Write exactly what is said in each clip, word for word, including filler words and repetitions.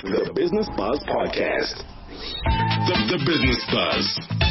The Business Buzz Podcast. The, the Business Buzz.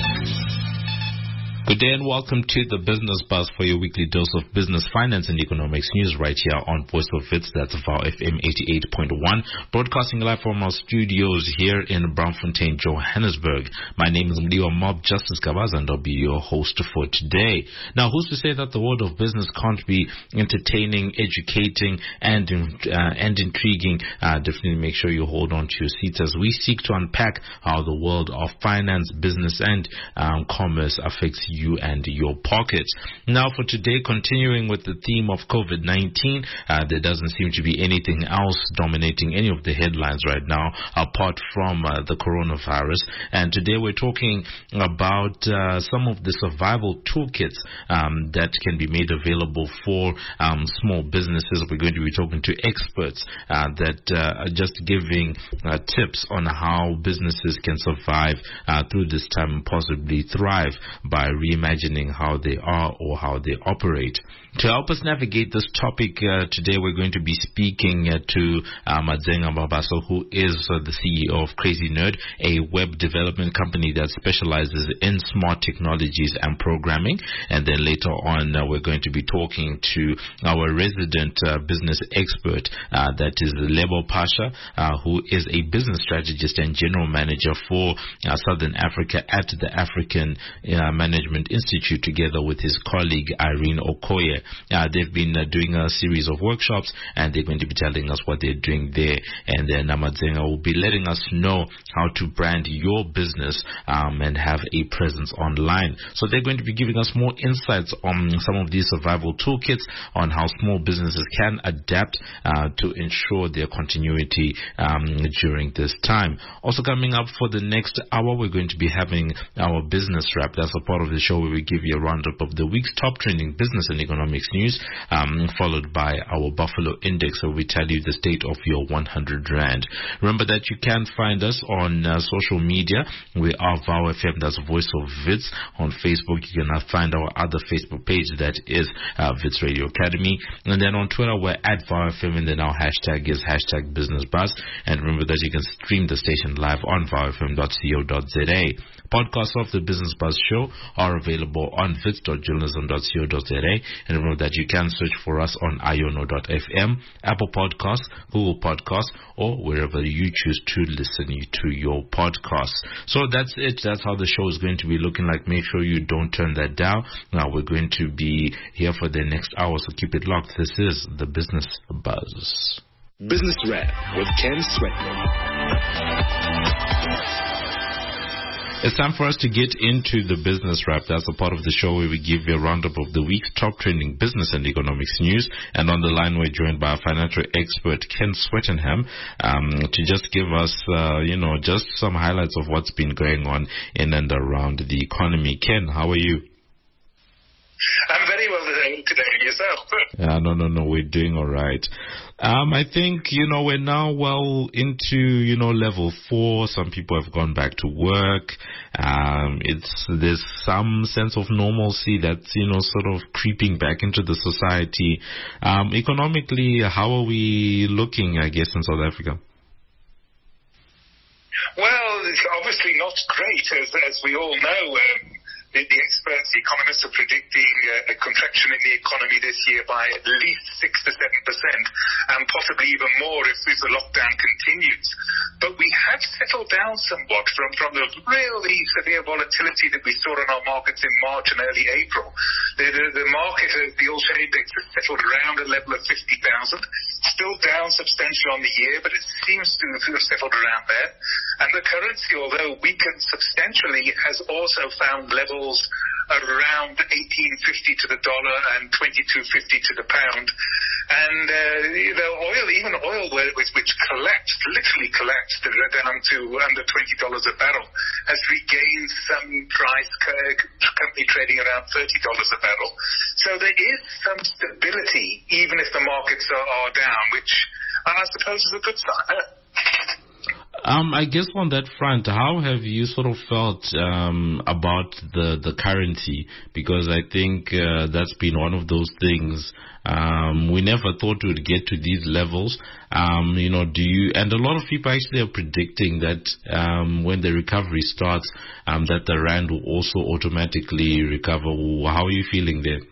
Good day and welcome to the Business Buzz for your weekly dose of business, finance and economics news right here on Voice of Wits. That's V O W F M eighty-eight point one, broadcasting live from our studios here in Braamfontein, Johannesburg. My name is Mdiwa Mob Justice Gabaza and I'll be your host for today. Now, who's to say that the world of business can't be entertaining, educating and uh, and intriguing? Uh, definitely make sure you hold on to your seats as we seek to unpack how the world of finance, business and um, commerce affects you you and your pockets. Now for today, continuing with the theme of COVID nineteen, uh, there doesn't seem to be anything else dominating any of the headlines right now apart from uh, the coronavirus. And today we're talking about uh, some of the survival toolkits um, that can be made available for um, small businesses. We're going to be talking to experts uh, that uh, are just giving uh, tips on how businesses can survive uh, through this time and possibly thrive by reimagining how they are or how they operate. To help us navigate this topic uh, today, we're going to be speaking uh, to uh, Madzenga Mabaso, who is uh, the C E O of Crazy Nerd, a web development company that specializes in smart technologies and programming. And then later on, uh, we're going to be talking to our resident uh, business expert, uh, that is Lebo Pasha, uh, who is a business strategist and general manager for uh, Southern Africa at the African uh, Management Institute, together with his colleague Irene Okoye. Uh, they've been uh, doing a series of workshops and they're going to be telling us what they're doing there. And then Namadzenga will be letting us know how to brand your business um, and have a presence online. So they're going to be giving us more insights on some of these survival toolkits on how small businesses can adapt uh, to ensure their continuity um, during this time. Also coming up for the next hour, we're going to be having our business wrap. That's a part of the show where we give you a roundup of the week's top trending business and economics news, um, followed by our Buffalo Index, where we tell you the state of your one hundred rand. Remember that you can find us on uh, social media. We are V O W F M, that's Voice of Wits. On Facebook, you can uh, find our other Facebook page, that is uh, Wits Radio Academy. And then on Twitter, we're at V O W F M, and then our hashtag is hashtag Business Buzz. And remember that you can stream the station live on V O W F M dot co dot za. Podcasts of the Business Buzz Show are available on wits dot journalism dot co dot za. And remember that you can search for us on iono dot f m, Apple Podcasts, Google Podcasts, or wherever you choose to listen to your podcasts. So that's it. That's how the show is going to be looking like. Make sure you don't turn that down. Now we're going to be here for the next hour, so keep it locked. This is the Business Buzz. Business Wrap with Ken Sweatman. It's time for us to get into the business wrap. That's a part of the show where we give you a roundup of the week's top trending business and economics news. And on the line, we're joined by our financial expert, Ken Swettenham, um, to just give us, uh, you know, just some highlights of what's been going on in and around the economy. Ken, how are you? I'm very well today. Yourself? Yeah, no, no, no. We're doing all right. Um, I think, you know, we're now well into, you know, level four. Some people have gone back to work. Um, it's, there's some sense of normalcy that's, you know, sort of creeping back into the society. Um, economically, how are we looking, I guess, in South Africa? Well, it's obviously not great, as, as we all know. Um, The, the experts, the economists are predicting a, a contraction in the economy this year by at least six to seven percent, and possibly even more if, if the lockdown continues. But we have settled down somewhat from, from the really severe volatility that we saw in our markets in March and early April. The, the, the market, the All-Share Index, has settled around a level of fifty thousand, still down substantially on the year, but it seems to have settled around there. And the currency, although weakened substantially, has also found levels around eighteen fifty to the dollar and twenty-two fifty to the pound. And uh, the oil, even oil, which, which collapsed, literally collapsed down to under twenty dollars a barrel, has regained some price, currently trading around thirty dollars a barrel. So there is some stability, even if the markets are, are down, which I suppose is a good sign. Huh? Um, I guess on that front, how have you sort of felt um, about the, the currency? Because I think uh, that's been one of those things. Um, we never thought we'd get to these levels. Um, you know, do you, and a lot of people actually are predicting that um, when the recovery starts, um, that the rand will also automatically recover. How are you feeling there?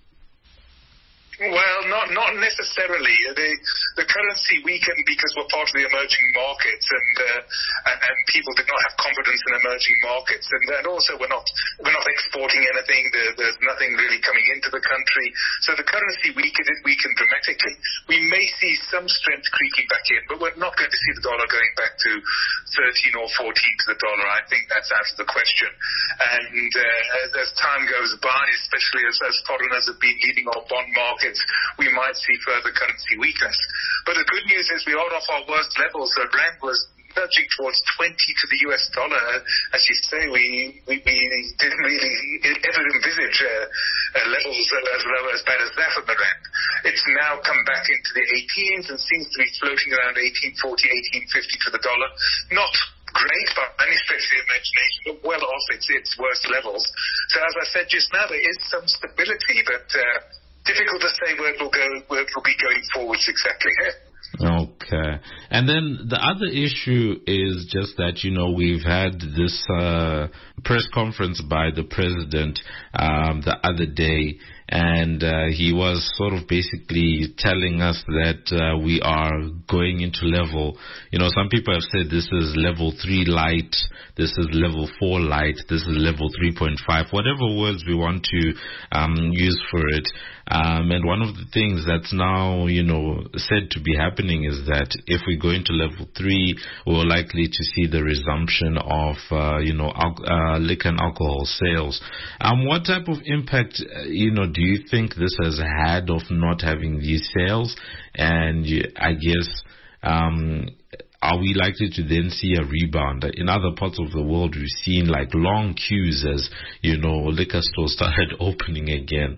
Well, not not necessarily. The the currency weakened because we're part of the emerging markets, and uh, and, and people did not have confidence in emerging markets, and, and also we're not we're not exporting anything. There, there's nothing really coming into the country, so the currency weakened it weakened dramatically. We may see some strength creeping back in, but we're not going to see the dollar going back to thirteen or fourteen to the dollar. I think that's out of the question. And uh, as, as time goes by, especially as, as foreigners have been leaving our bond market, we might see further currency weakness. But the good news is we are off our worst levels. The rand was nudging towards twenty to the U S dollar. As you say, we we, we didn't really ever envisage uh, uh, levels as low as bad as that on the rand. It's now come back into the eighteens and seems to be floating around eighteen forty, eighteen fifty to the dollar. Not great by any stretch of the imagination, but well off its, its worst levels. So as I said just now, there is some stability, but uh, difficult to say where it will go, where it will be going forwards exactly. Okay. And then the other issue is just that, you know, we've had this uh, press conference by the president um, the other day, and uh, he was sort of basically telling us that uh, we are going into level, you know, some people have said this is level three light, this is level four light, this is level three point five, whatever words we want to um, use for it. Um, and one of the things that's now, you know, said to be happening is that if we go into level three, we're likely to see the resumption of, uh, you know, al- uh, liquor and alcohol sales. Um, what type of impact, uh, you know, do you think this has had of not having these sales? And you, I guess, um, are we likely to then see a rebound? In other parts of the world, we've seen like long queues as, you know, liquor stores started opening again.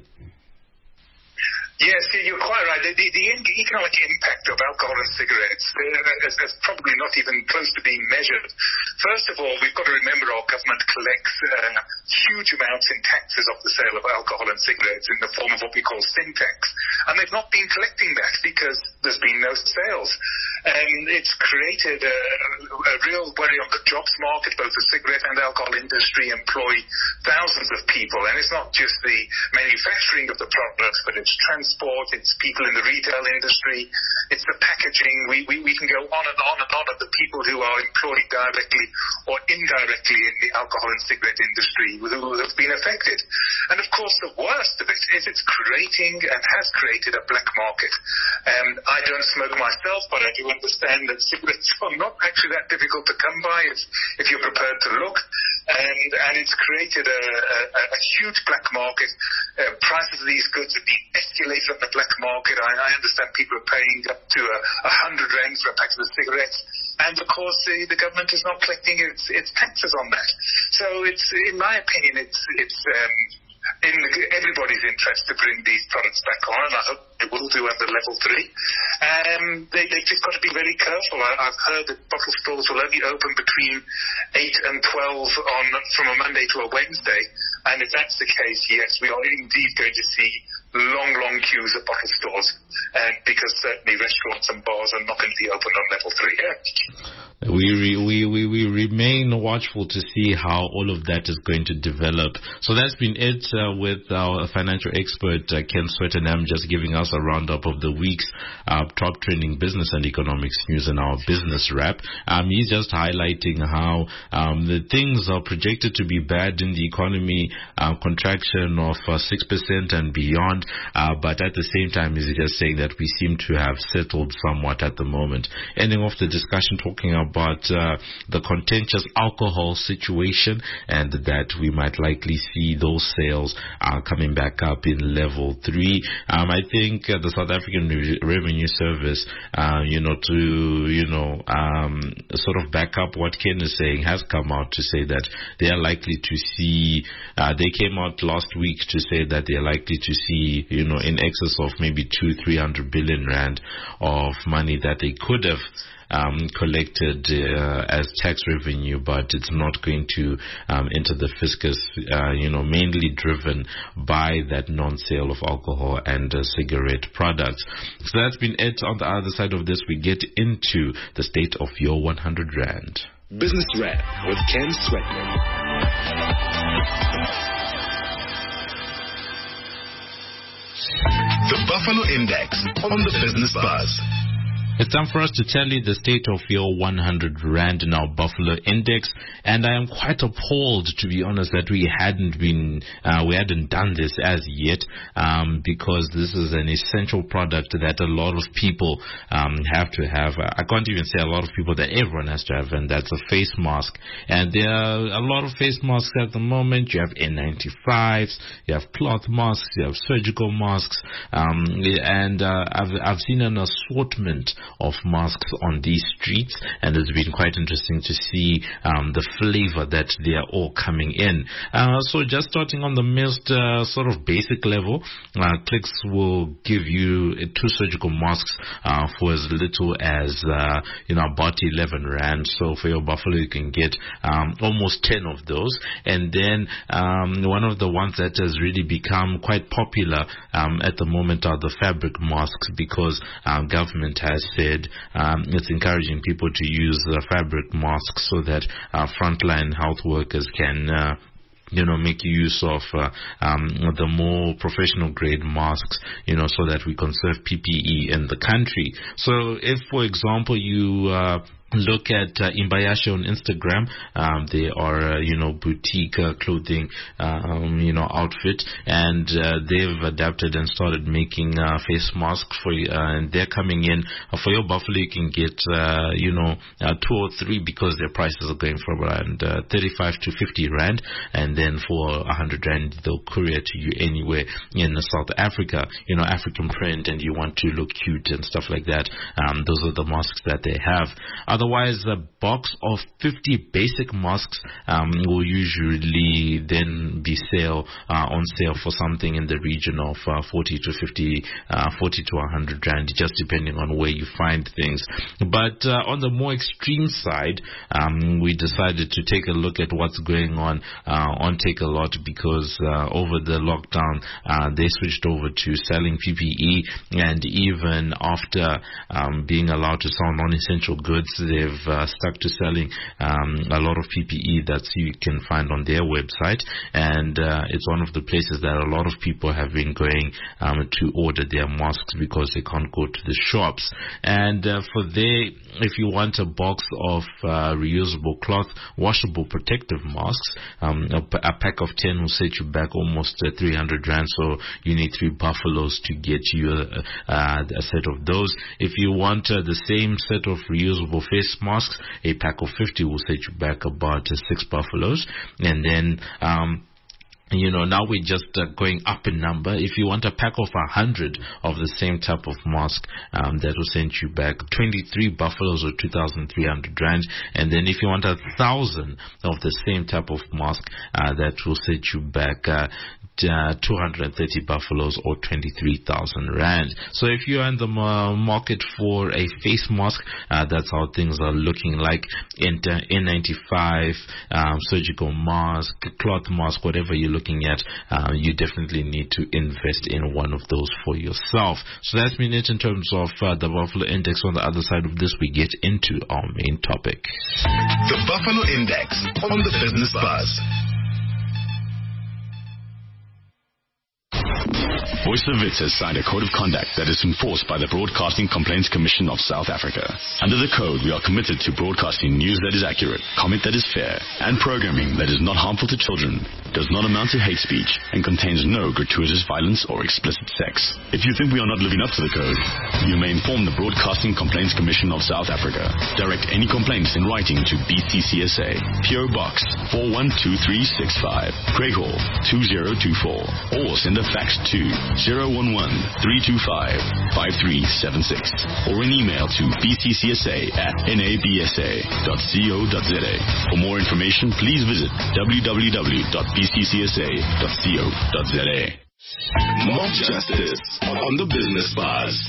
Yes, you're quite right. The, the, the economic impact of alcohol and cigarettes uh, is, is probably not even close to being measured. First of all, we've got to remember our government collects uh, huge amounts in taxes off the sale of alcohol and cigarettes in the form of what we call sin tax. And they've not been collecting that because there's been no sales. And it's created a, a real worry on the jobs market. Both the cigarette and alcohol industry employ thousands of people. And it's not just the manufacturing of the products, but it's transport, it's people in the retail industry, it's the packaging. We, we, we can go on and on and on of the people who are employed directly or indirectly in the alcohol and cigarette industry who have been affected. And of course, the worst of it is it's creating and has created a black market. Um, I don't smoke myself, but I do understand that cigarettes are not actually that difficult to come by if, if you're prepared to look. And, and it's created a, a, a huge black market. Uh, prices of these goods have been escalated on the black market. I, I understand people are paying up to a, a hundred rands for a packet of cigarettes. And of course, the, the government is not collecting its, its taxes on that. So it's, in my opinion, it's, it's, um, in the, everybody's interest to bring these products back on, and I hope they will do under level three. Um, they, they've just got to be very careful. I, I've heard that bottle stores will only open between eight and twelve on from a Monday to a Wednesday, and if that's the case, yes, we are indeed going to see long, long queues at bottle stores, uh, because certainly restaurants and bars are not going to be open on level three. Yeah. We, re, we we we remain watchful to see how all of that is going to develop. So that's been it uh, with our financial expert, uh, Ken Swettenham, just giving us a roundup of the week's uh, top trending business and economics news in our business wrap. Um, he's just highlighting how um, the things are projected to be bad in the economy, uh, contraction of uh, six percent and beyond, uh, but at the same time, he's just saying that we seem to have settled somewhat at the moment. Ending off the discussion talking about about uh, the contentious alcohol situation, and that we might likely see those sales uh, coming back up in level three. Um, I think uh, the South African Re- Revenue Service, uh, you know, to, you know, um, sort of back up what Ken is saying, has come out to say that they are likely to see, uh, they came out last week to say that they are likely to see, you know, in excess of maybe two, three hundred billion rand of money that they could have um, collected uh, as tax revenue, but it's not going to um, enter the fiscus, uh, you know, mainly driven by that non-sale of alcohol and uh, cigarette products. So that's been it. On the other side of this, we get into the state of your one hundred rand. Business Wrap with Ken Sweatman. The Buffalo Index on the Business Buzz. It's time for us to tell you the state of your one hundred rand in our Buffalo Index, and I am quite appalled, to be honest, that we hadn't been, uh, we hadn't done this as yet, um, because this is an essential product that a lot of people um, have to have. I can't even say a lot of people, that everyone has to have, and that's a face mask. And there are a lot of face masks at the moment. You have N ninety-fives, you have cloth masks, you have surgical masks, um, and uh, I've I've seen an assortment of masks on these streets, and it's been quite interesting to see um, the flavor that they are all coming in. Uh, so just starting on the most uh, sort of basic level, uh, Clicks will give you uh, two surgical masks uh, for as little as uh, you know about eleven rand. So for your Buffalo, you can get um, almost ten of those. And then um, one of the ones that has really become quite popular um, at the moment are the fabric masks, because uh, government has said um, it's encouraging people to use uh, fabric masks so that uh, frontline health workers can uh, you know, make use of uh, um, the more professional grade masks, you know, so that we conserve P P E in the country. So if, for example, you uh, look at uh, Imbayashe on Instagram, um, they are, uh, you know, boutique uh, clothing, um, you know, outfit, and uh, they've adapted and started making uh, face masks for you, uh, and they're coming in. Uh, for your Buffalo, you can get, uh, you know, uh, two or three, because their prices are going from around uh, thirty-five to fifty rand, and then for one hundred rand, they'll courier to you anywhere in South Africa, you know, African print, and you want to look cute and stuff like that. Um, those are the masks that they have. Otherwise, a box of fifty basic masks um, will usually then be sale uh, on sale for something in the region of uh, forty to fifty, uh, forty to one hundred rand, just depending on where you find things. But uh, on the more extreme side, um, we decided to take a look at what's going on uh, on Takealot, because uh, over the lockdown, uh, they switched over to selling P P E, and even after um, being allowed to sell non-essential goods, they've uh, stuck to selling um, a lot of P P E that you can find on their website, and uh, it's one of the places that a lot of people have been going um, to order their masks, because they can't go to the shops. And uh, for there, if you want a box of uh, reusable cloth, washable protective masks, um, a, a pack of ten will set you back almost uh, three hundred rand, so you need three Buffaloes to get you a, a, a set of those. If you want uh, the same set of reusable face masks, a pack of fifty will set you back about uh, six Buffaloes. And then um you know, now we're just uh, going up in number. If you want a pack of a hundred of the same type of mask, um, that will send you back twenty-three Buffaloes or two thousand three hundred rand. And then if you want a thousand of the same type of mask, uh, that will set you back uh, uh, two hundred thirty Buffaloes or twenty-three thousand rand. So if you're in the uh, market for a face mask, uh, that's how things are looking like. In uh, N ninety-five, um, surgical mask, cloth mask, whatever you're looking at, uh, you definitely need to invest in one of those for yourself. So that's been it in terms of uh, the Buffalo Index. On the other side of this, we get into our main topic. The Buffalo Index on the Business Buzz. Voice of Wits has signed a code of conduct that is enforced by the Broadcasting Complaints Commission of South Africa. Under the code, we are committed to broadcasting news that is accurate, comment that is fair, and programming that is not harmful to children, does not amount to hate speech, and contains no gratuitous violence or explicit sex. If you think we are not living up to the code, you may inform the Broadcasting Complaints Commission of South Africa. Direct any complaints in writing to B C C S A, P O Box four one two three six five, Greyhall two zero two four, or send a fax to zero one one three two five five three seven six, or an email to b c c s a at n a b s a dot co dot z a. For more information, please visit w w w dot b c c s a dot co dot z a. Mob Justice on the Business Buzz.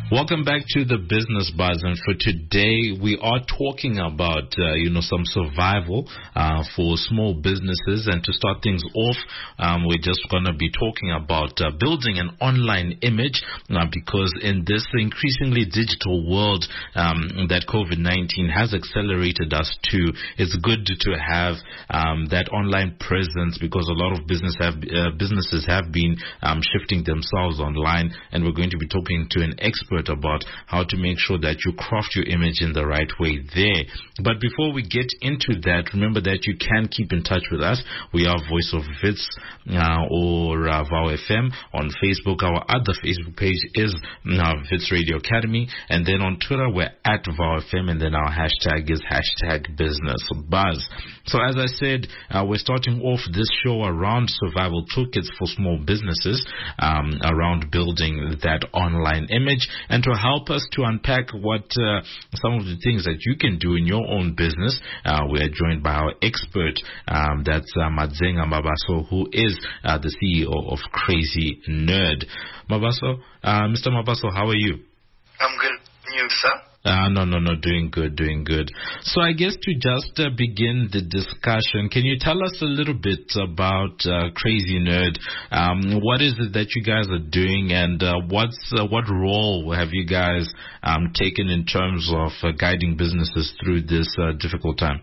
Welcome back to the Business Buzz, and for today we are talking about uh, you know some survival uh, for small businesses. And to start things off, um, we're just going to be talking about uh, building an online image uh, because in this increasingly digital world um, that COVID nineteen has accelerated us to, it's good to have um, that online presence, because a lot of business have uh, businesses have been um, shifting themselves online, and we're going to be talking to an expert about how to make sure that you craft your image in the right way there. But before we get into that, remember that you can keep in touch with us. We are Voice of Wits uh, or uh, VOW F M on Facebook. Our other Facebook page is uh, Wits Radio Academy, and then on Twitter we're at VOW F M, and then our hashtag is hashtag Business Buzz. So as I said, uh, we're starting off this show around survival toolkits for small businesses, um, around building that online image. And to help us to unpack what uh, some of the things that you can do in your own business, uh, we are joined by our expert, um, that's uh, Madzenga Mabaso, who is uh, the C E O of Crazy Nerd. Mabaso, uh, Mister Mabaso, how are you? I'm good. You, sir? Uh, no, no, no, doing good, doing good. So I guess to just uh, begin the discussion, can you tell us a little bit about uh, Crazy Nerd? Um, what is it that you guys are doing, and uh, what's uh, what role have you guys um, taken in terms of uh, guiding businesses through this uh, difficult time?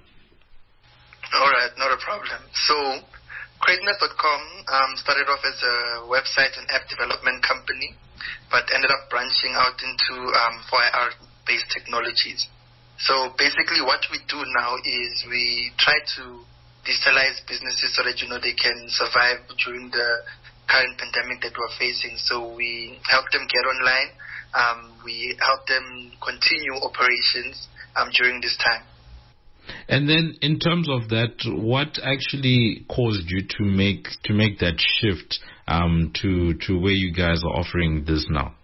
All right, not a problem. So Crazy Nerd dot com um, started off as a website and app development company, but ended up branching out into um, four I R based technologies. So basically what we do now is we try to digitalize businesses so that, you know, they can survive during the current pandemic that we're facing. So we help them get online. Um, we help them continue operations um, during this time. And then in terms of that, what actually caused you to make to make that shift um, to, to where you guys are offering this now?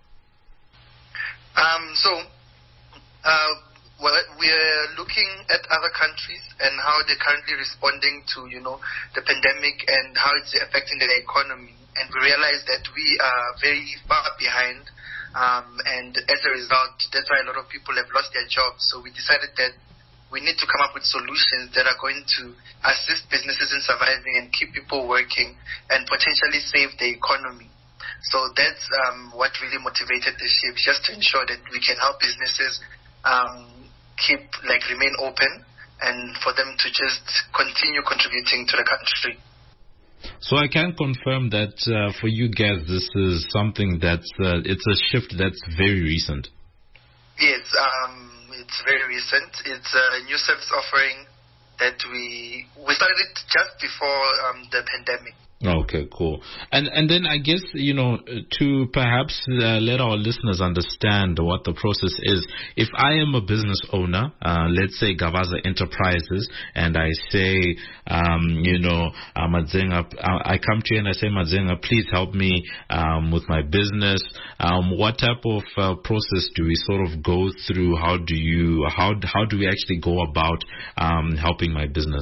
Um, so Uh, well, we're looking at other countries and how they're currently responding to, you know, the pandemic and how it's affecting their economy. And we realize that we are very far behind. Um, and as a result, that's why a lot of people have lost their jobs. So we decided that we need to come up with solutions that are going to assist businesses in surviving and keep people working and potentially save the economy. So that's um, what really motivated the shift, just to ensure that we can help businesses Um, keep, like, remain open, and for them to just continue contributing to the country. So I can confirm that uh, for you guys, this is something that's, uh, it's a shift that's very recent. Yes, um, it's very recent. It's a new service offering that we, we started it just before um, the pandemic. Okay, cool. And and then I guess, you know, to perhaps uh, let our listeners understand what the process is. If I am a business owner, uh, let's say Gavaza Enterprises, and I say, um, you know, uh, Madzenga, I come to you and I say, Madzenga, please help me um, with my business. Um, what type of uh, process do we sort of go through? How do you, how how do we actually go about um, helping my business?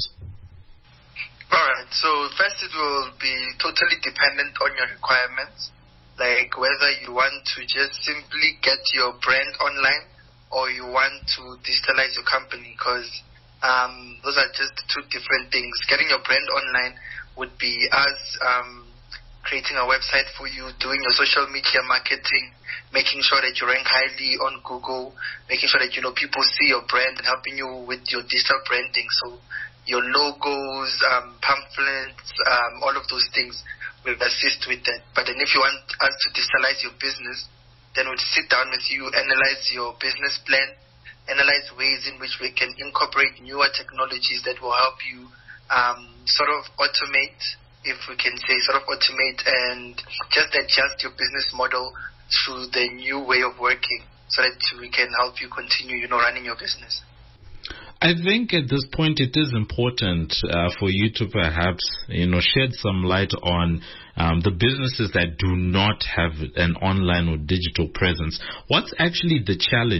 All right, so first it will be totally dependent on your requirements, like whether you want to just simply get your brand online or you want to digitalize your company, because um, those are just two different things. Getting your brand online would be us um, creating a website for you, doing your social media marketing, making sure that you rank highly on Google, making sure that, you know, people see your brand and helping you with your digital branding. So your logos, um, pamphlets, um, all of those things will assist with that. But then if you want us to digitalize your business, then we'll sit down with you, analyze your business plan, analyze ways in which we can incorporate newer technologies that will help you um, sort of automate, if we can say sort of automate, and just adjust your business model to the new way of working so that we can help you continue, you know, running your business. I think at this point it is important uh, for you to perhaps, you know, shed some light on um, the businesses that do not have an online or digital presence. What's actually the challenge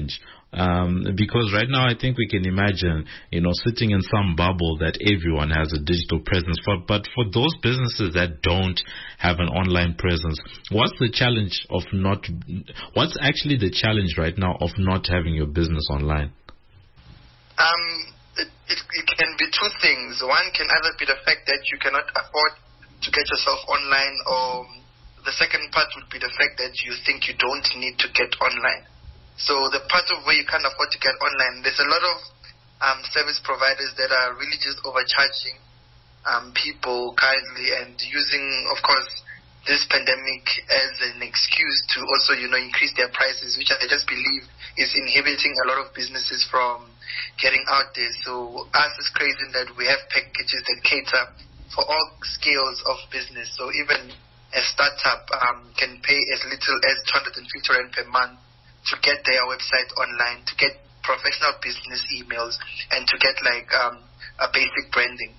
Um, because right now I think we can imagine, you know, sitting in some bubble that everyone has a digital presence. For, but for those businesses that don't have an online presence, what's the challenge of not, what's actually the challenge right now of not having your business online? Um, it, it, it can be two things. One can either be the fact that you cannot afford to get yourself online, or the second part would be the fact that you think you don't need to get online. So the part of where you can't afford to get online, there's a lot of um, service providers that are really just overcharging um, people currently and using, of course, this pandemic as an excuse to also, you know, increase their prices, which I just believe is inhibiting a lot of businesses from getting out there. So us is crazy that we have packages that cater for all scales of business. So even a startup um, can pay as little as two hundred fifty rand per month to get their website online, to get professional business emails, and to get like um, a basic branding.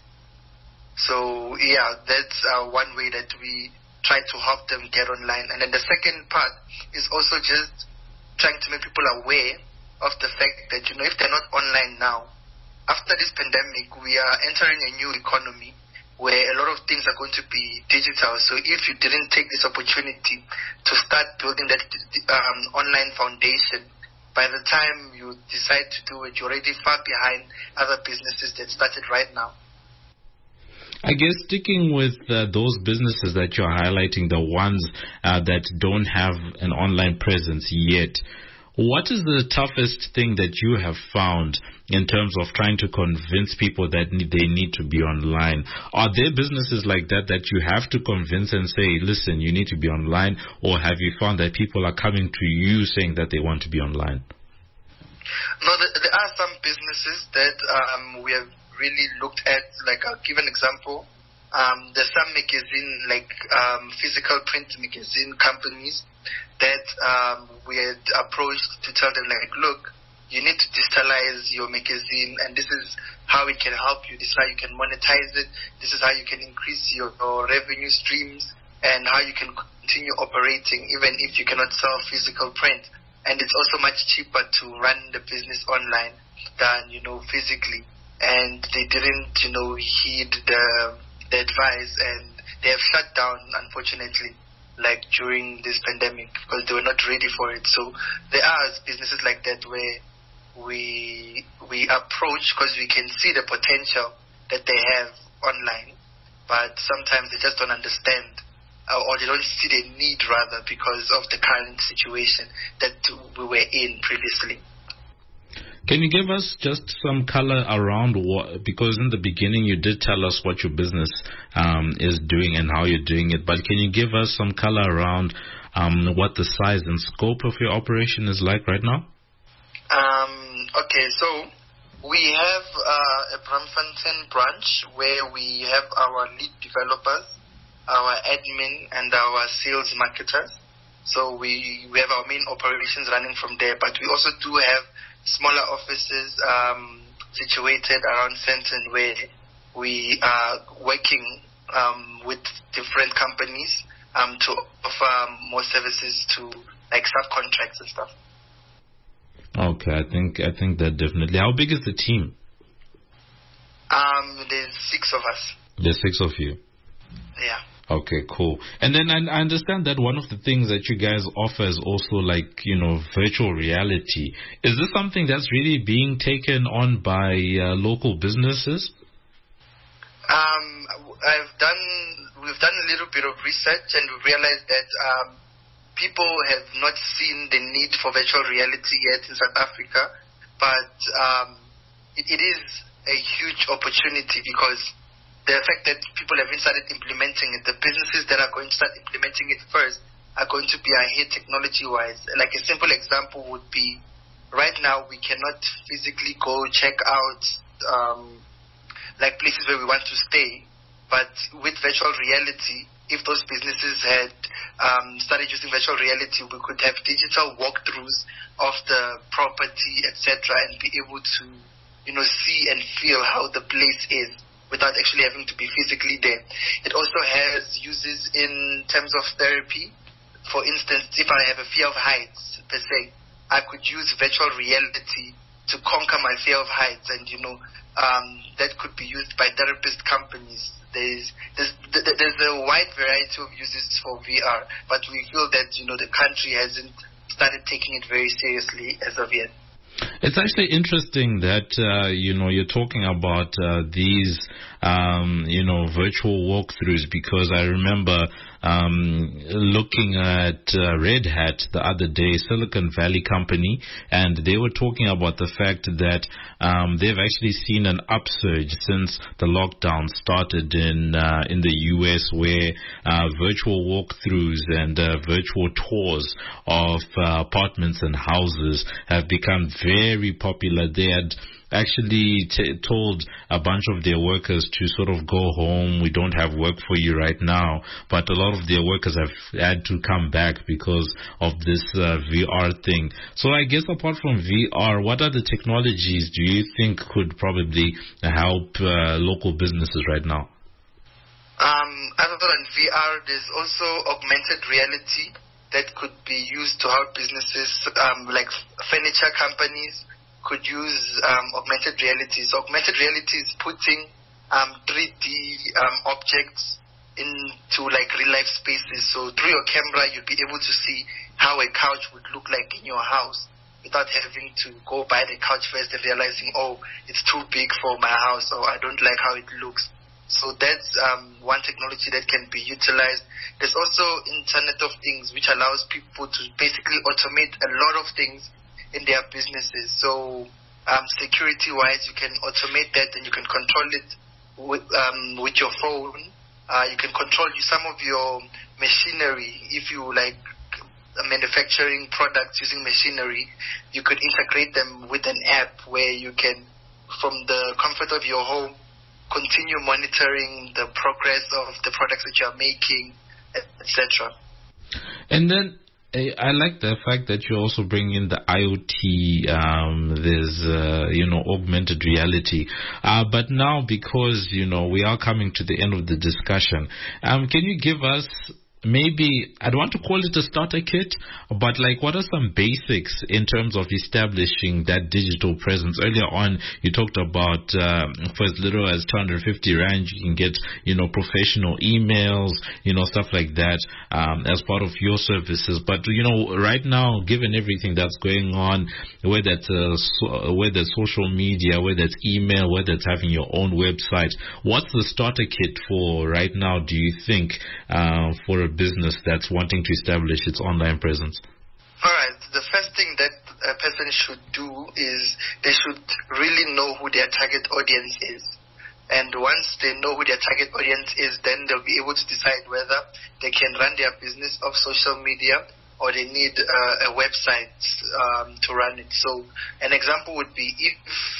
So yeah, that's uh, one way that we try to help them get online. And then the second part is also just trying to make people aware of the fact that, you know, if they're not online now, after this pandemic, we are entering a new economy where a lot of things are going to be digital. So if you didn't take this opportunity to start building that um, online foundation, by the time you decide to do it, you're already far behind other businesses that started right now. I guess sticking with uh, those businesses that you're highlighting, the ones uh, that don't have an online presence yet, what is the toughest thing that you have found in terms of trying to convince people that need, they need to be online? Are there businesses like that that you have to convince and say, listen, you need to be online? Or have you found that people are coming to you saying that they want to be online? No, there are some businesses that um, we have really looked at. Like, I'll give an example. Um, there's some magazine, like um, physical print magazine companies that um, we had approached to tell them, like, look, you need to digitalize your magazine, and this is how it can help you. This is how you can monetize it. This is how you can increase your, your revenue streams, and how you can continue operating even if you cannot sell physical print. And it's also much cheaper to run the business online than, you know, physically. And they didn't, you know, heed the, the advice, and they have shut down, unfortunately, like during this pandemic, because they were not ready for it. So there are businesses like that where we we approach because we can see the potential that they have online, but sometimes they just don't understand, uh, or they don't see the need, rather, because of the current situation that we were in previously. Can you give us just some color around what, because in the beginning you did tell us what your business um, is doing and how you're doing it, but can you give us some color around um, what the size and scope of your operation is like right now? Um, okay, so we have uh, a Braamfontein branch where we have our lead developers, our admin, and our sales marketers. So we, we have our main operations running from there, but we also do have smaller offices um, situated around Sandton where we are working um, with different companies um, to offer more services to, like, subcontracts and stuff. Okay, I think I think that definitely. How big is the team? Um, there's six of us. There's six of you. Yeah. Okay, cool. And then I, I understand that one of the things that you guys offer is also, like, you know, virtual reality. Is this something that's really being taken on by uh, local businesses? Um, I've done. We've done a little bit of research, and we realized that um, people have not seen the need for virtual reality yet in South Africa, but um, it, it is a huge opportunity because the fact that people have started implementing it, the businesses that are going to start implementing it first are going to be ahead technology-wise. Like a simple example would be, right now we cannot physically go check out um, like places where we want to stay, but with virtual reality, if those businesses had um, started using virtual reality, we could have digital walkthroughs of the property, et cetera, and be able to, you know, see and feel how the place is, without actually having to be physically there. It also has uses in terms of therapy. For instance, if I have a fear of heights, per se, I could use virtual reality to conquer my fear of heights, and, you know, um, that could be used by therapist companies. There's, there's, there's a wide variety of uses for V R, but we feel that, you know, the country hasn't started taking it very seriously as of yet. It's actually interesting that, uh, you know, you're talking about uh, these, um, you know, virtual walkthroughs, because I remember um, looking at uh, Red Hat the other day, Silicon Valley company, and they were talking about the fact that um, they've actually seen an upsurge since the lockdown started in uh, in the U S, where uh, virtual walkthroughs and uh, virtual tours of uh, apartments and houses have become very popular. They had actually t- told a bunch of their workers to sort of go home. We don't have work for you right now. But a lot of their workers have had to come back because of this uh, V R thing. So I guess apart from V R, what other technologies do you think could probably help uh, local businesses right now? Um, other than V R, there's also augmented reality that could be used to help businesses, um, like furniture companies could use um, augmented reality. So augmented reality is putting um, three D um, objects into like real life spaces. So through your camera, you'll be able to see how a couch would look like in your house without having to go buy the couch first and realizing, oh, it's too big for my house, or I don't like how it looks. So that's um, one technology that can be utilized. There's also Internet of Things, which allows people to basically automate a lot of things in their businesses. So um, security-wise, you can automate that, and you can control it with, um, with your phone. Uh, you can control some of your machinery. If you like manufacturing products using machinery, you could integrate them with an app where you can, from the comfort of your home, continue monitoring the progress of the products that you are making, et cetera. And then I like the fact that you also bring in the I O T, um, there's, uh, you know, augmented reality. Uh, but now, because, you know, we are coming to the end of the discussion, um, can you give us maybe, I don't want to call it a starter kit, but like what are some basics in terms of establishing that digital presence? Earlier on, you talked about uh, for as little as two hundred fifty rand, you can get, you know, professional emails, you know, stuff like that um, as part of your services. But, you know, right now, given everything that's going on, whether it's, uh, so, whether it's social media, whether it's email, whether it's having your own website, what's the starter kit for right now, do you think, uh, for a business that's wanting to establish its online presence? All right. The first thing that a person should do is they should really know who their target audience is. And once they know who their target audience is, then they'll be able to decide whether they can run their business off social media or they need uh, a website um, to run it. So an example would be if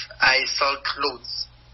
I sell clothes,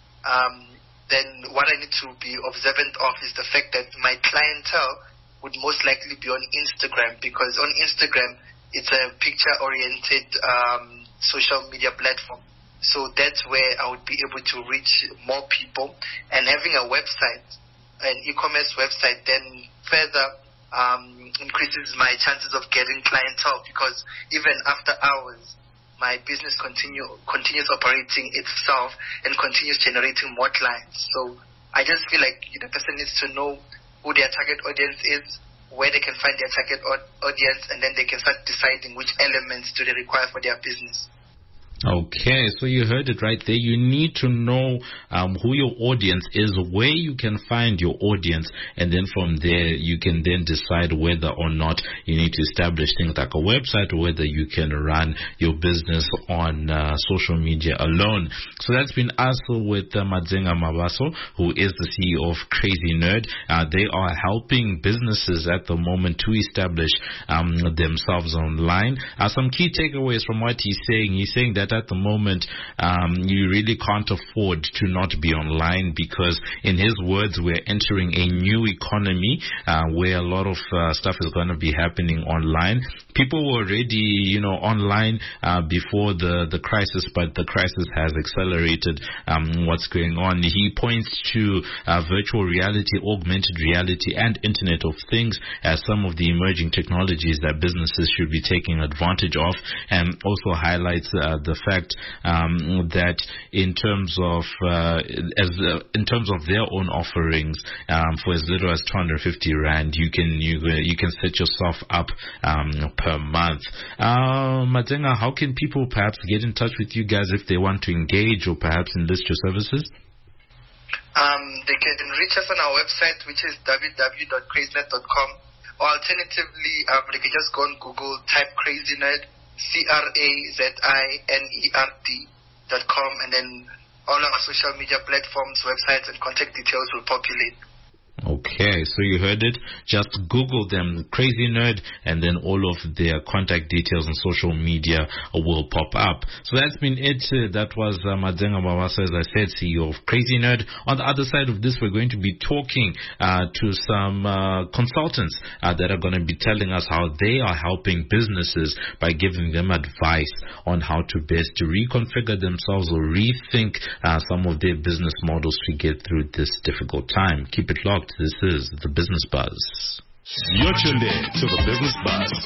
um, then what I need to be observant of is the fact that my clientele would most likely be on Instagram, because on Instagram, it's a picture-oriented um, social media platform. So that's where I would be able to reach more people. And having a website, an e-commerce website, then further um, increases my chances of getting clientele, because even after hours, my business continue continues operating itself and continues generating more clients. So I just feel like the person needs to know who their target audience is, where they can find their target audience, and then they can start deciding which elements do they require for their business. Okay, so you heard it right there. You need to know um, who your audience is, where you can find your audience, and then from there you can then decide whether or not you need to establish things like a website or whether you can run your business on uh, social media alone. So that's been us with uh, Madzenga Mabaso, who is the C E O of Crazy Nerd. Uh, they are helping businesses at the moment to establish um, themselves online. Uh, some key takeaways from what he's saying. He's saying that at the moment, um, you really can't afford to not be online, because in his words, we're entering a new economy uh, where a lot of uh, stuff is going to be happening online. People were already, you know, online uh, before the, the crisis, but the crisis has accelerated um, what's going on. He points to uh, virtual reality, augmented reality, and Internet of Things as some of the emerging technologies that businesses should be taking advantage of, and also highlights uh, the fact um, that in terms of uh, as uh, in terms of their own offerings, um, for as little as two hundred fifty rand, you can you you can set yourself up um, per month. Uh, Madzenga, how can people perhaps get in touch with you guys if they want to engage or perhaps enlist your services? Um, they can reach us on our website, which is w w w dot crazynet dot com, or alternatively, um, they can just go on Google, type CrazyNerd, C R A Z I N E R D dot com, and then all our social media platforms, websites, and contact details will populate. Okay, so you heard it. Just Google them, Crazy Nerd, and then all of their contact details and social media will pop up. So that's been it. Uh, that was uh, Madzenga Mabaso, as I said, C E O of Crazy Nerd. On the other side of this, we're going to be talking uh, to some uh, consultants uh, that are going to be telling us how they are helping businesses by giving them advice on how to best to reconfigure themselves or rethink uh, some of their business models to get through this difficult time. Keep it locked. This is the Business Buzz. You're tuned in to the Business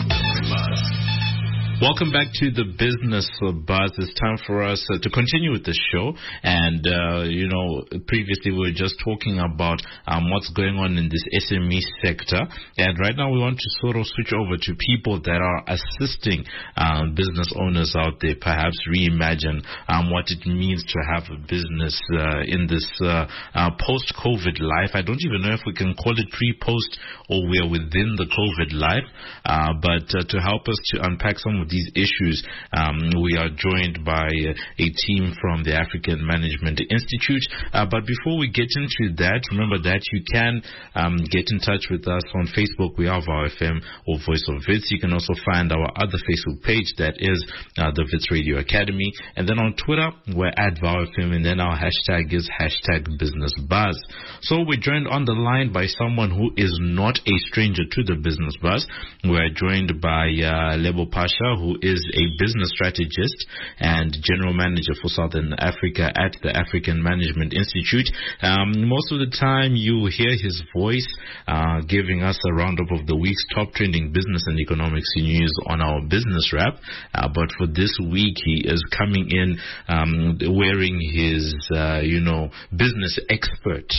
Buzz. Welcome back to the Business Buzz. It's time for us uh, to continue with the show. And, uh, you know, previously we were just talking about um, what's going on in this S M E sector. And right now we want to sort of switch over to people that are assisting um, business owners out there, perhaps reimagine um, what it means to have a business uh, in this uh, uh, post-COVID life. I don't even know if we can call it pre-post or we're within the COVID life. Uh, but uh, to help us to unpack some of these issues, um, we are joined by uh, a team from the African Management Institute. Uh, but before we get into that, remember that you can um, get in touch with us on Facebook. We are VOW F M or Voice of Wits. You can also find our other Facebook page, that is uh, the Wits Radio Academy. And then on Twitter, we're at VOW F M, and then our hashtag is hashtag Business Buzz. So we're joined on the line by someone who is not a stranger to the Business Buzz. We're joined by uh, Lebo Pasha, who is a business strategist and general manager for Southern Africa at the African Management Institute. Um, most of the time you hear his voice uh, giving us a roundup of the week's top trending business and economics news on our business wrap. Uh, but for this week, he is coming in um, wearing his, uh, you know, business expert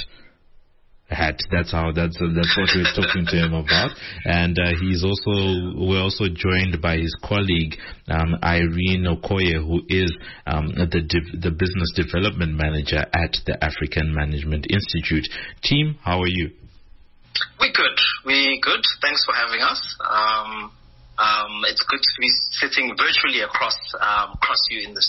hat. That's how. That's uh, that's what we're talking to him about. And uh, he's also we're also joined by his colleague um, Irene Okoye, who is um, the de- the business development manager at the African Management Institute. Team, how are you? We good. We good. Thanks for having us. Um, um, it's good to be sitting virtually across um, across you in the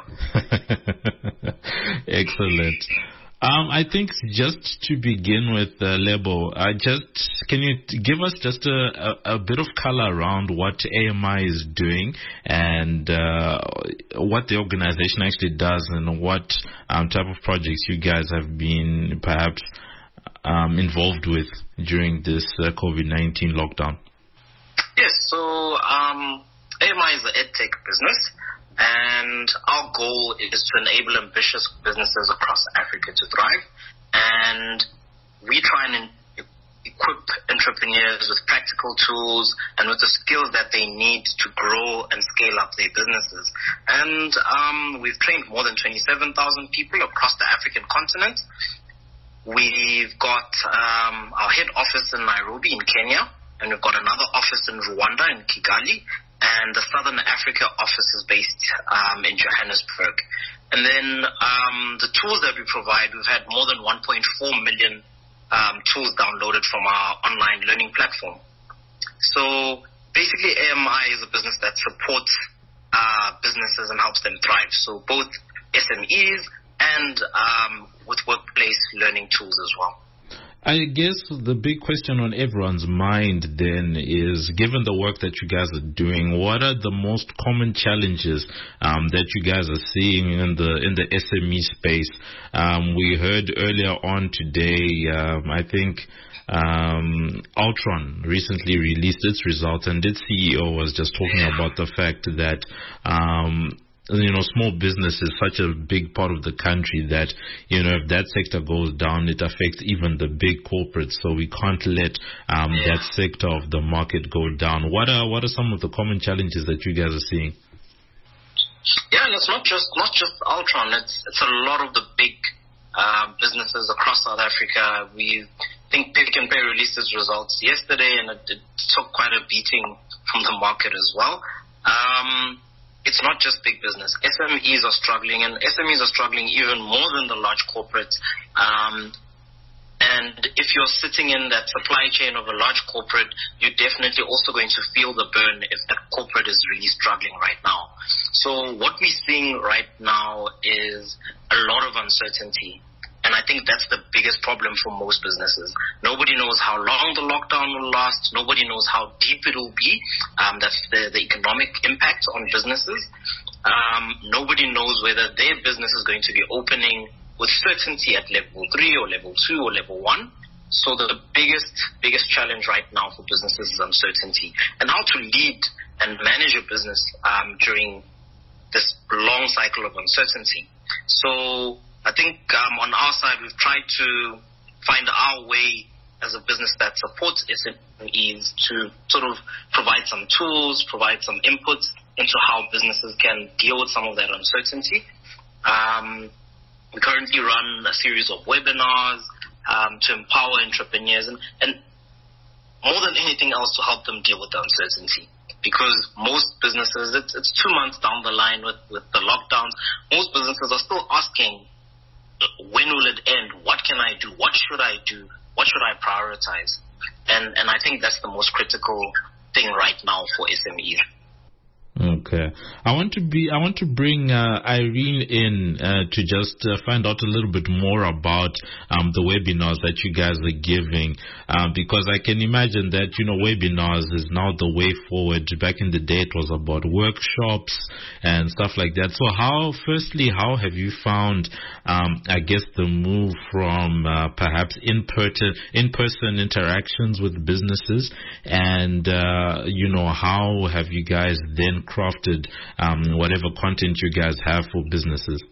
studio. Excellent. Um, I think just to begin with, uh, Lebo, uh, just can you t- give us just a, a, a bit of color around what A M I is doing and uh, what the organization actually does and what um, type of projects you guys have been perhaps um, involved with during this uh, COVID nineteen lockdown? Yes, so um, A M I is an edtech business. And our goal is to enable ambitious businesses across Africa to thrive. And we try and equip entrepreneurs with practical tools and with the skills that they need to grow and scale up their businesses. And um, we've trained more than twenty-seven thousand people across the African continent. We've got um, our head office in Nairobi in Kenya, and we've got another office in Rwanda in Kigali. And the Southern Africa office is based um, in Johannesburg. And then um, the tools that we provide, we've had more than one point four million um, tools downloaded from our online learning platform. So basically A M I is a business that supports uh, businesses and helps them thrive. So both S M Es and um, with workplace learning tools as well. I guess the big question on everyone's mind then is, given the work that you guys are doing, what are the most common challenges um, that you guys are seeing in the in the S M E space? Um, we heard earlier on today, um, I think, Um, Altron recently released its results, and its C E O was just talking about the fact that, um, you know, small business is such a big part of the country that, you know, if that sector goes down, it affects even the big corporates. So we can't let um, that sector of the market go down. What are what are some of the common challenges that you guys are seeing? Yeah, and it's not just not just Altron. It's it's a lot of the big uh, businesses across South Africa. We I think Pick n Pay released its results yesterday, and it, it took quite a beating from the market as well. Um, it's not just big business. S M Es are struggling, and S M Es are struggling even more than the large corporates. Um, and if you're sitting in that supply chain of a large corporate, you're definitely also going to feel the burn if that corporate is really struggling right now. So what we're seeing right now is a lot of uncertainty. And I think that's the biggest problem for most businesses. Nobody knows how long the lockdown will last. Nobody knows how deep it will be. Um, that's the, the economic impact on businesses. Um, nobody knows whether their business is going to be opening with certainty at level three or level two or level one. So the biggest, biggest challenge right now for businesses is uncertainty, and how to lead and manage a business um, during this long cycle of uncertainty. So I think um, on our side, we've tried to find our way as a business that supports S M Es to sort of provide some tools, provide some inputs into how businesses can deal with some of that uncertainty. Um, we currently run a series of webinars um, to empower entrepreneurs and, and more than anything else to help them deal with the uncertainty. Because most businesses, it's, it's two months down the line with, with the lockdowns, most businesses are still asking, when will it end? What can I do? What should I do? What should I prioritize? And and I think that's the most critical thing right now for S M Es. Okay, I want to be. I want to bring uh, Irene in uh, to just uh, find out a little bit more about um, the webinars that you guys are giving, uh, because I can imagine that, you know, webinars is now the way forward. Back in the day, it was about workshops and stuff like that. So, how, firstly, how have you found, um, I guess, the move from uh, perhaps in-person in-person interactions with businesses, and uh, you know, how have you guys then crafted um, whatever content you guys have for businesses?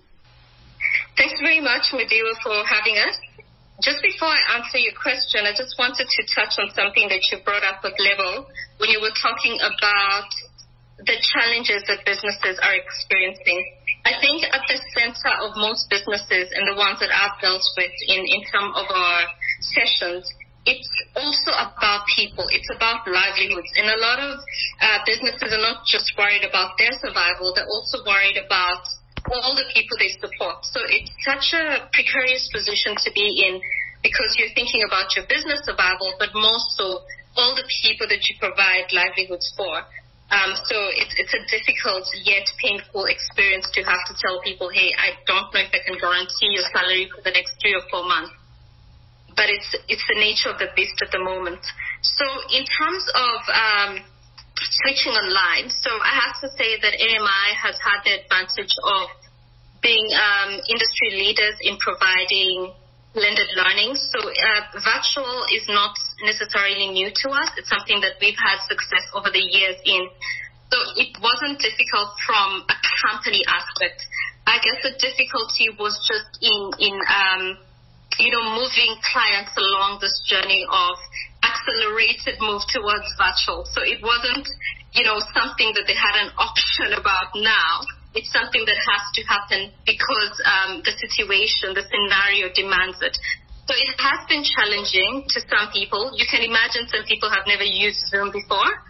Thanks very much, Madiwa, for having us. Just before I answer your question, I just wanted to touch on something that you brought up with Level when you were talking about the challenges that businesses are experiencing. I think at the center of most businesses and the ones that I've dealt with in, in some of our sessions, it's also about people. It's about livelihoods. And a lot of uh, businesses are not just worried about their survival, they're also worried about all the people they support. So it's such a precarious position to be in, because you're thinking about your business survival, but more so all the people that you provide livelihoods for. Um, so it's, it's a difficult yet painful experience to have to tell people, hey, I don't know if I can guarantee your salary for the next three or four months. But it's it's the nature of the beast at the moment. So in terms of um, switching online, so I have to say that A M I has had the advantage of being um, industry leaders in providing blended learning. So uh, virtual is not necessarily new to us. It's something that we've had success over the years in. So it wasn't difficult from a company aspect. I guess the difficulty was just in in um, you know, moving clients along this journey of accelerated move towards virtual. So it wasn't, you know, something that they had an option about now. It's something that has to happen because um, the situation, the scenario demands it. So it has been challenging to some people. You can imagine some people have never used Zoom before.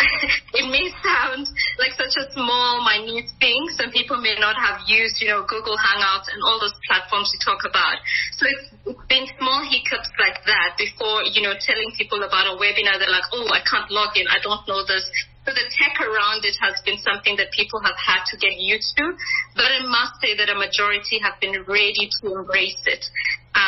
It may sound like such a small, minute thing. Some people may not have used, you know, Google Hangouts and all those platforms you talk about. So it's, it's been small hiccups like that before, you know, telling people about a webinar. They're like, oh, I can't log in. I don't know this. So the tech around it has been something that people have had to get used to. But I must say that a majority have been ready to embrace it. Um,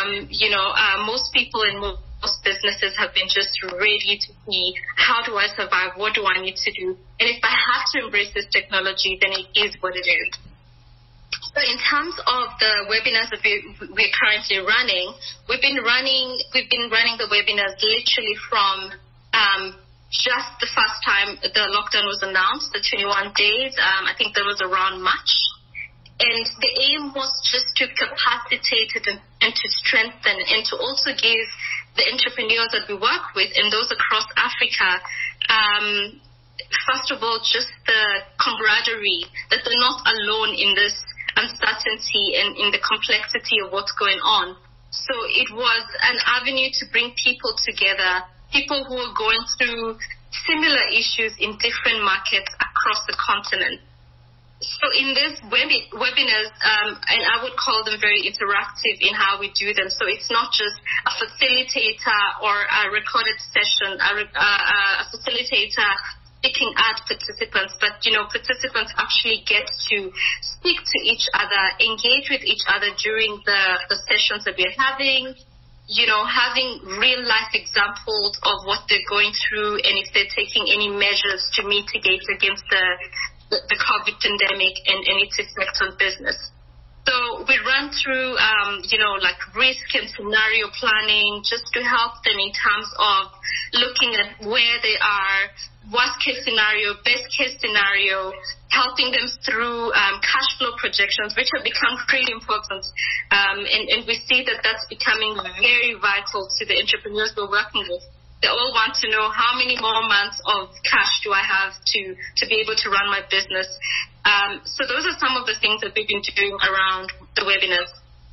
Um, you know, uh, most people in most Most businesses have been just ready to see, how do I survive? What do I need to do? And if I have to embrace this technology, then it is what it is. So in terms of the webinars that we, we're currently running, we've been running, we've been running the webinars literally from um, just the first time the lockdown was announced, the twenty-one days. Um, I think that was around March. And the aim was just to capacitate it and, and to strengthen and to also give the entrepreneurs that we work with and those across Africa, um, first of all, just the camaraderie, that they're not alone in this uncertainty and in the complexity of what's going on. So it was an avenue to bring people together, people who are going through similar issues in different markets across the continent. So in these webi- webinars, um, and I would call them very interactive in how we do them. So it's not just a facilitator or a recorded session, a, re- uh, a facilitator speaking at participants, but, you know, participants actually get to speak to each other, engage with each other during the, the sessions that we're having, you know, having real-life examples of what they're going through and if they're taking any measures to mitigate against the the COVID pandemic and, and its effect on business. So we run through, um, you know, like risk and scenario planning just to help them in terms of looking at where they are, worst case scenario, best case scenario, helping them through um, cash flow projections, which have become pretty important. Um, and, and we see that that's becoming very vital to the entrepreneurs we're working with. They all want to know how many more months of cash do I have to, to be able to run my business. Um, so those are some of the things that we've been doing around the webinars.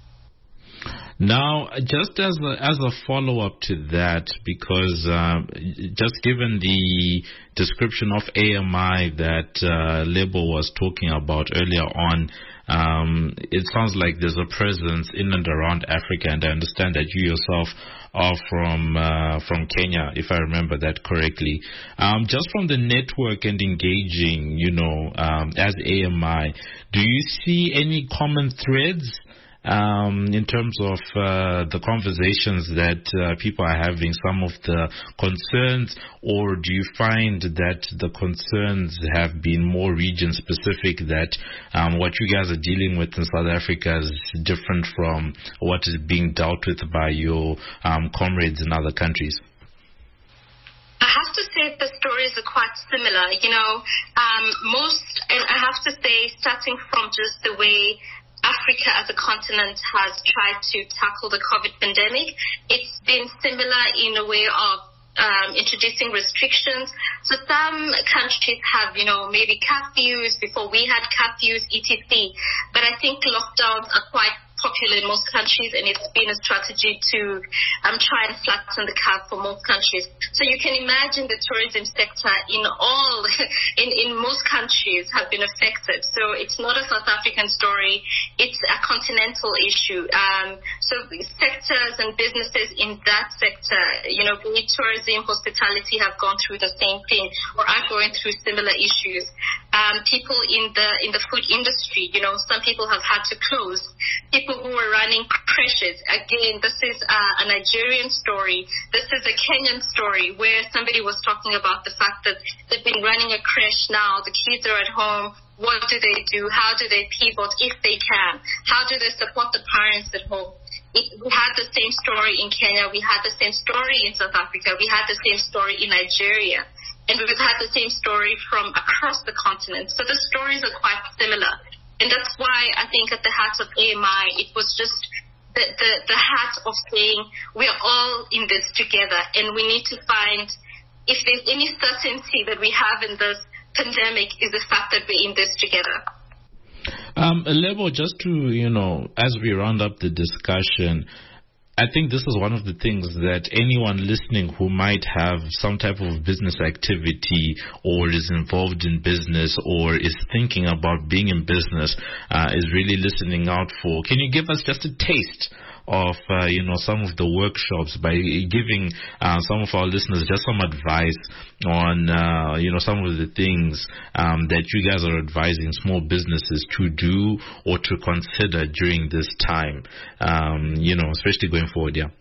Now, just as a, as a follow-up to that, because uh, just given the description of A M I that uh, Lebo was talking about earlier on, um, it sounds like there's a presence in and around Africa, and I understand that you yourself are from uh, from Kenya, if I remember that correctly. Um, just from the network and engaging, you know, um, as A M I, do you see any common threads um, in terms of uh, the conversations that uh, people are having, some of the concerns, or do you find that the concerns have been more region-specific, that um, what you guys are dealing with in South Africa is different from what is being dealt with by your um, comrades in other countries? I have to say the stories are quite similar. You know, um, most, and I have to say, starting from just the way Africa as a continent has tried to tackle the COVID pandemic, it's been similar in a way of um, introducing restrictions. So some countries have, you know, maybe curfews before we had curfews, et cetera. But I think lockdowns are quite popular in most countries, and it's been a strategy to um, try and flatten the curve for most countries. So you can imagine the tourism sector in all, in, in most countries have been affected. So it's not a South African story, it's a continental issue. Um, so sectors and businesses in that sector, you know, be it tourism, hospitality, have gone through the same thing or are going through similar issues. Um, people in the in the food industry, you know, some people have had to close. People who were running creches, again, this is uh, a Nigerian story. This is a Kenyan story where somebody was talking about the fact that they've been running a creche now. The kids are at home. What do they do? How do they pivot if they can? How do they support the parents at home? It, we had the same story in Kenya. We had the same story in South Africa. We had the same story in Nigeria. And we've had the same story from across the continent. So the stories are quite similar. And that's why I think at the heart of A M I, it was just the, the, the heart of saying we're all in this together. And we need to find, if there's any certainty that we have in this pandemic, is the fact that we're in this together. Um, Lebo, just to, you know, as we round up the discussion, I think this is one of the things that anyone listening who might have some type of business activity or is involved in business or is thinking about being in business uh, is really listening out for. Can you give us just a taste of, uh, you know, some of the workshops by giving uh, some of our listeners just some advice on, uh, you know, some of the things um, that you guys are advising small businesses to do or to consider during this time, um, you know, especially going forward, yeah?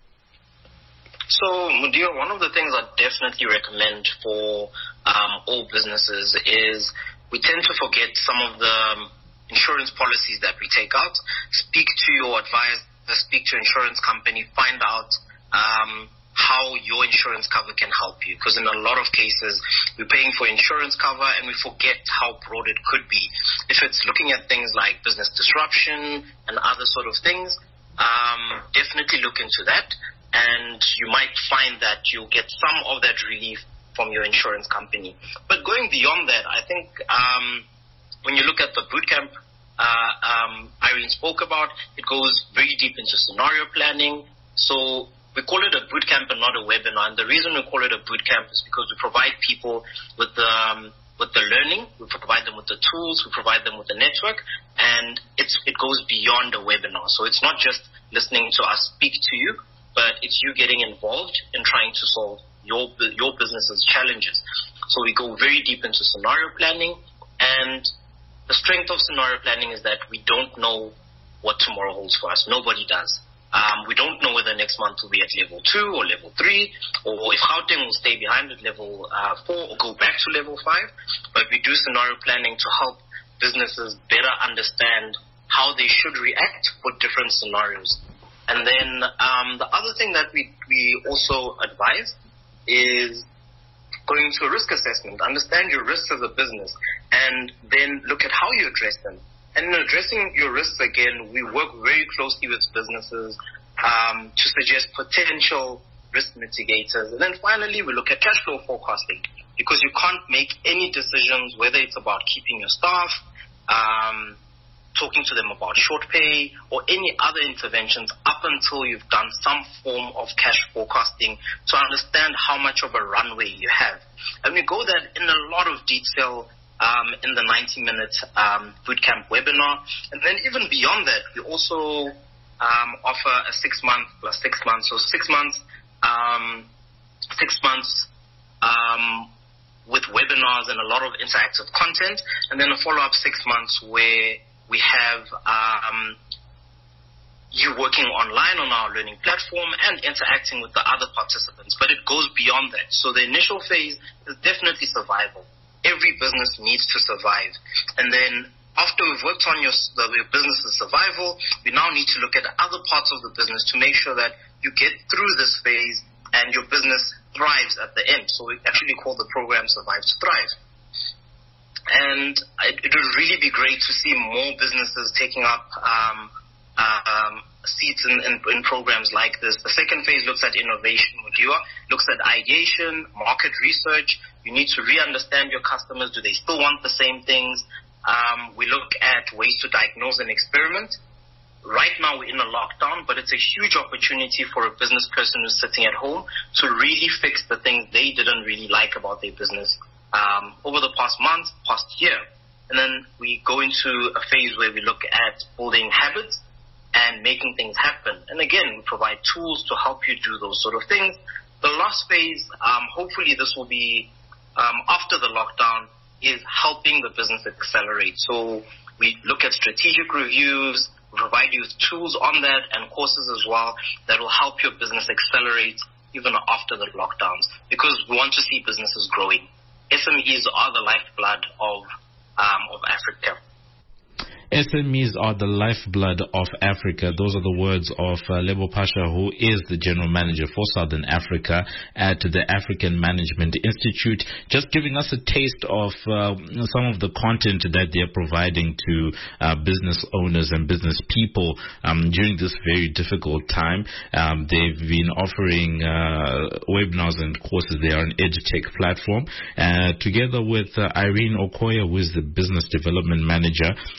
So, Mudir, one of the things I definitely recommend for um, all businesses is we tend to forget some of the insurance policies that we take out. Speak to your advisor, speak to your insurance company, find out um, how your insurance cover can help you. Because in a lot of cases, we're paying for insurance cover and we forget how broad it could be. If it's looking at things like business disruption and other sort of things, um, definitely look into that. And you might find that you'll get some of that relief from your insurance company. But going beyond that, I think um, when you look at the bootcamp uh, um, Irene spoke about, it goes very deep into scenario planning. So we call it a bootcamp and not a webinar. And the reason we call it a bootcamp is because we provide people with the um, with the learning, we provide them with the tools, we provide them with the network, and it's it goes beyond a webinar. So it's not just listening to us speak to you, but it's you getting involved in trying to solve your your business's challenges. So we go very deep into scenario planning, and the strength of scenario planning is that we don't know what tomorrow holds for us. Nobody does. Um, we don't know whether next month will be at level two or level three, or if Gauteng will stay behind at level uh, four or go back to level five. But we do scenario planning to help businesses better understand how they should react for different scenarios. And then um, the other thing that we, we also advise is going to a risk assessment. Understand your risks as a business and then look at how you address them. And in addressing your risks, again, we work very closely with businesses um, to suggest potential risk mitigators. And then finally, we look at cash flow forecasting, because you can't make any decisions, whether it's about keeping your staff, um, talking to them about short pay, or any other interventions up until you've done some form of cash forecasting to understand how much of a runway you have. And we go that in a lot of detail um, in the ninety-minute um, bootcamp webinar. And then even beyond that, we also um, offer a six-month plus six months. So six months, um, six months um, with webinars and a lot of interactive content, and then a follow-up six months where we have um, you working online on our learning platform and interacting with the other participants. But it goes beyond that. So the initial phase is definitely survival. Every business needs to survive. And then after we've worked on your, the, your business's survival, we now need to look at other parts of the business to make sure that you get through this phase and your business thrives at the end. So we actually call the program Survive to Thrive. And it, it would really be great to see more businesses taking up um, um, seats in, in, in programs like this. The second phase looks at innovation, Mudiwa, looks at ideation, market research. You need to re-understand your customers. Do they still want the same things? Um, we look at ways to diagnose and experiment. Right now we're in a lockdown, but it's a huge opportunity for a business person who's sitting at home to really fix the things they didn't really like about their business um, over the past month, past year. And then we go into a phase where we look at building habits and making things happen. And again, we provide tools to help you do those sort of things. The last phase, um, hopefully this will be um, after the lockdown, is helping the business accelerate. So we look at strategic reviews, we provide you with tools on that and courses as well that will help your business accelerate even after the lockdowns, because we want to see businesses growing. S M Es are the lifeblood of um, of Africa. S M Es are the lifeblood of Africa. Those are the words of uh, Lebo Pasha, who is the General Manager for Southern Africa at the African Management Institute, just giving us a taste of uh, some of the content that they're providing to uh, business owners and business people um, during this very difficult time. Um, they've been offering uh, webinars and courses. They are an EduTech platform. Uh, together with uh, Irene Okoya, who is the Business Development Manager, uh, just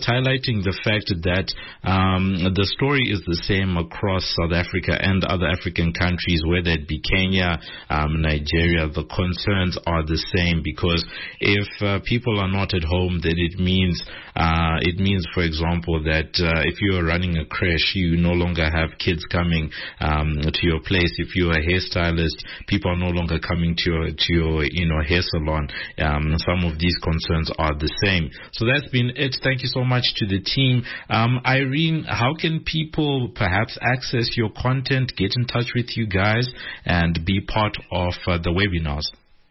just highlighting the fact that um, the story is the same across South Africa and other African countries, whether it be Kenya, um, Nigeria. The concerns are the same, because if uh, people are not at home, then it means uh, it means, for example, that uh, if you are running a creche, you no longer have kids coming um, to your place. If you are a hairstylist, people are no longer coming to your to your you know hair salon. Um, some of these concerns are the same. So that's been it. Thank you so much to the team. Um, Irene, how can people perhaps access your content, get in touch with you guys, and be part of uh, the webinars?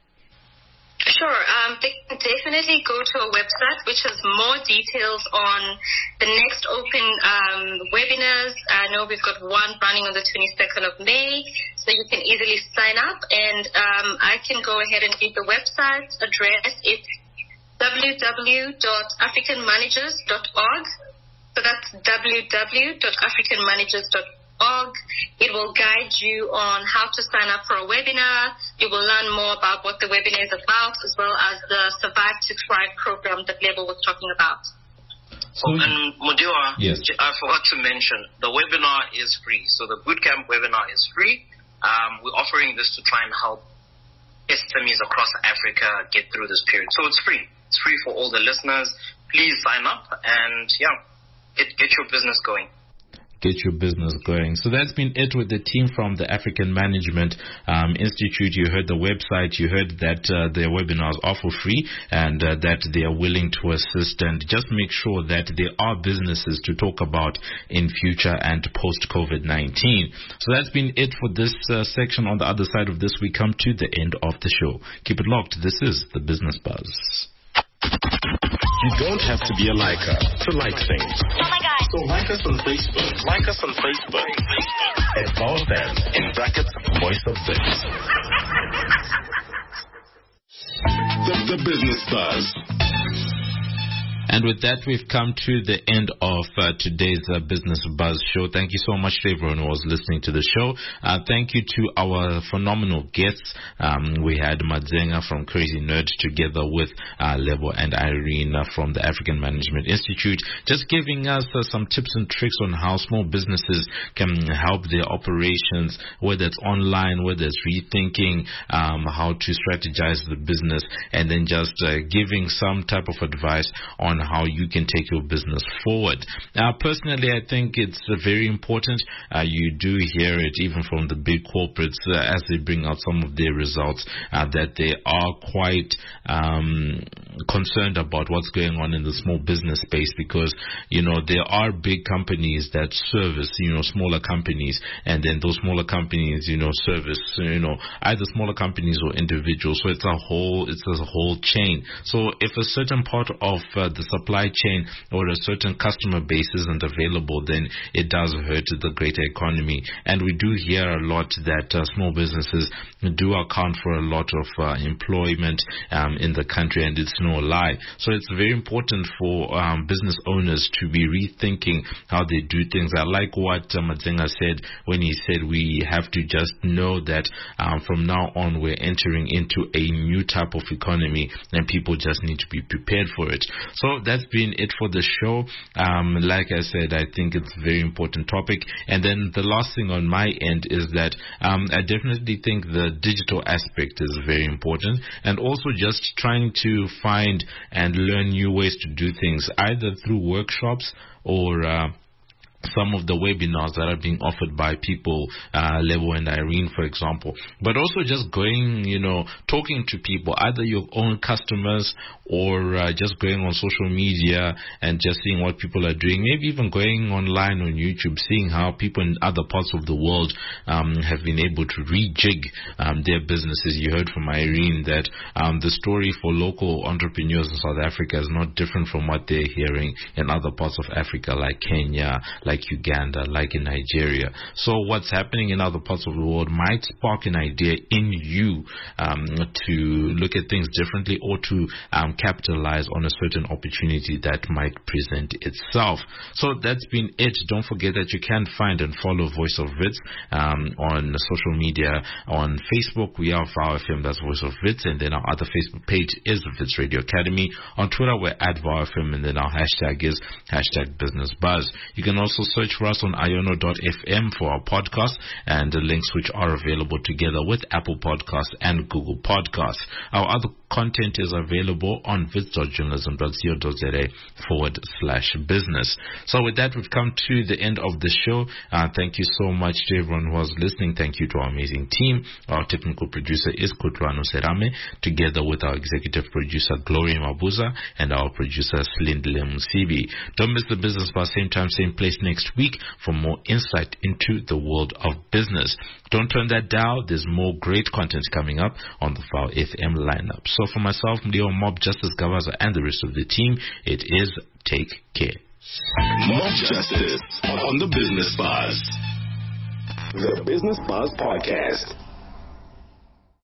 Sure. Um, they can definitely go to our website, which has more details on the next open um, webinars. I know we've got one running on the twenty-second of May, so you can easily sign up. And um, I can go ahead and give the website address. It's w w w dot african managers dot org. So that's w w w dot african managers dot org. It will guide you on how to sign up for a webinar. You will learn more about what the webinar is about, as well as the Survive to Thrive program that Lebo was talking about. So, oh, and Modiwa, yes. I forgot to mention, the webinar is free. So the bootcamp webinar is free. Um, we're offering this to try and help S M Es across Africa get through this period. So it's free. It's free for all the listeners. Please sign up and, yeah, get, get your business going. Get your business going. So that's been it with the team from the African Management um, Institute. You heard the website. You heard that uh, their webinars are for free, and uh, that they are willing to assist. And just make sure that there are businesses to talk about in future and post COVID nineteen. So that's been it for this uh, section. On the other side of this, we come to the end of the show. Keep it locked. This is the Business Buzz. You don't have to be a liker to like things. Oh my God. So like us on Facebook. Like us on Facebook. At VowFM, in brackets, Voice of Biz. The, the Business Buzz. And with that, we've come to the end of uh, today's uh, Business Buzz show. Thank you so much to everyone who was listening to the show. Uh, thank you to our phenomenal guests. Um, we had Madzenga from Crazy Nerd together with uh, Lebo and Irene uh, from the African Management Institute, just giving us uh, some tips and tricks on how small businesses can help their operations, whether it's online, whether it's rethinking um, how to strategize the business, and then just uh, giving some type of advice on how you can take your business forward. Now, personally, I think it's uh, very important. Uh, you do hear it even from the big corporates uh, as they bring out some of their results, uh, that they are quite um, concerned about what's going on in the small business space, because, you know, there are big companies that service, you know, smaller companies, and then those smaller companies, you know, service, you know, either smaller companies or individuals. So it's a whole, it's a whole chain. So if a certain part of uh, the supply chain or a certain customer base isn't available, then it does hurt the greater economy. And we do hear a lot that uh, small businesses do account for a lot of uh, employment um, in the country, and it's no lie. So it's very important for um, business owners to be rethinking how they do things. I like what uh, Madzenga said when he said we have to just know that um, from now on we're entering into a new type of economy, and people just need to be prepared for it. So that's been it for the show. Um, like I said, I think it's a very important topic. And then the last thing on my end is that um, I definitely think the digital aspect is very important, and also just trying to find and learn new ways to do things, either through workshops or uh, some of the webinars that are being offered by people, uh, Lebo and Irene, for example, but also just going, you know, talking to people, either your own customers or uh, just going on social media and just seeing what people are doing, maybe even going online on YouTube, seeing how people in other parts of the world um, have been able to rejig um, their businesses. You heard from Irene that um, the story for local entrepreneurs in South Africa is not different from what they're hearing in other parts of Africa, like Kenya, like like Uganda, like in Nigeria. So what's happening in other parts of the world might spark an idea in you um, to look at things differently, or to um, capitalize on a certain opportunity that might present itself. So that's been it. Don't forget that you can find and follow Voice of Wits um, on social media. On Facebook, we are VOW F M, that's Voice of Wits, and then our other Facebook page is Wits Radio Academy. On Twitter, we're at VOW F M, and then our hashtag is hashtag Business Buzz. You can also search for us on iono dot f m for our podcast, and the links which are available together with Apple Podcasts and Google Podcasts. Our other content is available on wits dot journalism dot co dot za forward slash business. So with that, we've come to the end of the show. Uh, thank you so much to everyone who was listening. Thank you to our amazing team. Our technical producer is Kutlwano Serame, together with our executive producer Gloria Mabuza and our producer Slindile Musibi. Don't miss the Business Buzz, same time, same place next week for more insight into the world of business. Don't turn that dial. There's more great content coming up on the VOW F M lineup. So for myself, Leo Mob, Justice Gavaza, and the rest of the team, it is take care. Mob Justice on the Business Buzz. The Business Buzz Podcast.